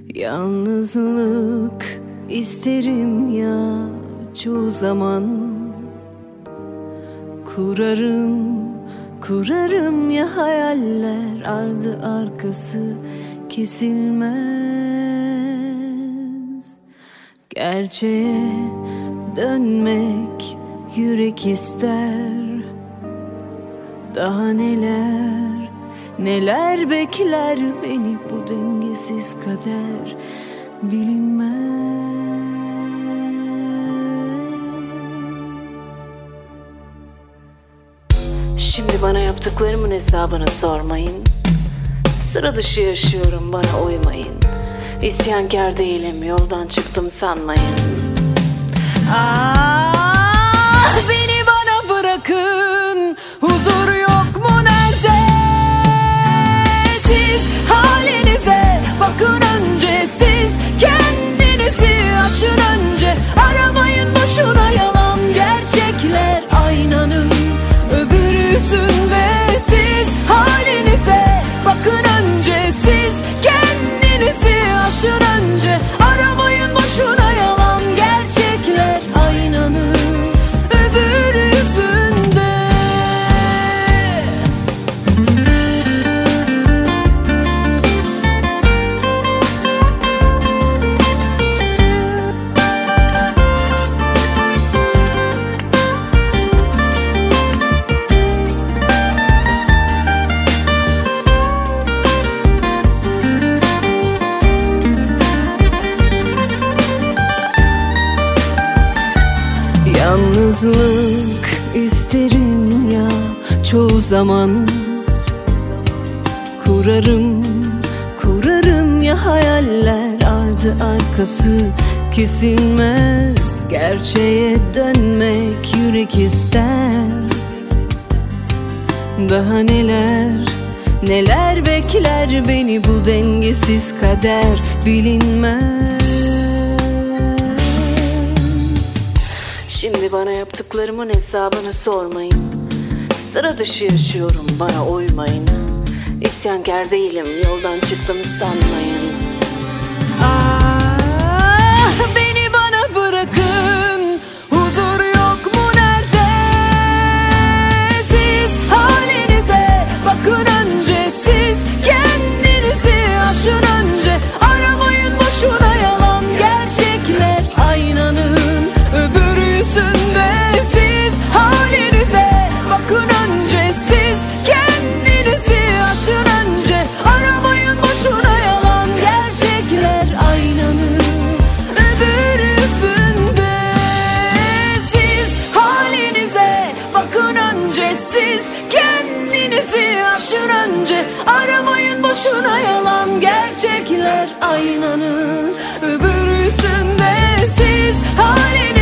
Yalnızlık isterim ya çoğu zaman. Kurarım ya hayaller, ardı arkası kesilmez. Gerçeğe dönmek yürek ister. Daha neler bekler beni bu dengesiz kader bilinmez. Şimdi bana yaptıklarımın hesabını sormayın. Sıra dışı yaşıyorum, bana uymayın. İsyankâr değilim, yoldan çıktım sanmayın. Beni bana bırakın, huzur yok mu nerede? Siz halinize bakın önce, siz kendinizi aşın önce. Aramayın boşuna yalan gerçekler aynanın öbür yüzünde. Siz halinize bakın önce, siz kendinizi aşın önce. Aramayın boşuna yalan gerçekler aynanın öbür yüzünde. Yalnızlık isterim ya çoğu zaman. Kurarım ya hayaller, ardı arkası kesilmez. Gerçeğe dönmek yürek ister. Daha neler bekler beni bu dengesiz kader bilinmez. Şimdi bana yaptıklarımın hesabını sormayın. Sıra dışı yaşıyorum, bana uymayın. İsyankâr değilim, yoldan çıktım sanmayın. Beni bana bırakın, huzur yok mu nerede? Siz halinize bakın önce, siz kendinizi aşın önce. Aramayın boşuna yalan gerçekler aynanın öbür yüzünde. Siz halinize bakın önce, siz kendinizi aşın önce. Aramayın boşuna yalan gerçekler aynanın öbür yüzünde. Siz halinize bakın önce, siz kendinizi aşın önce. Aramayın boşuna yalan gerçekler aynanın öbür yüzünde. Siz halinize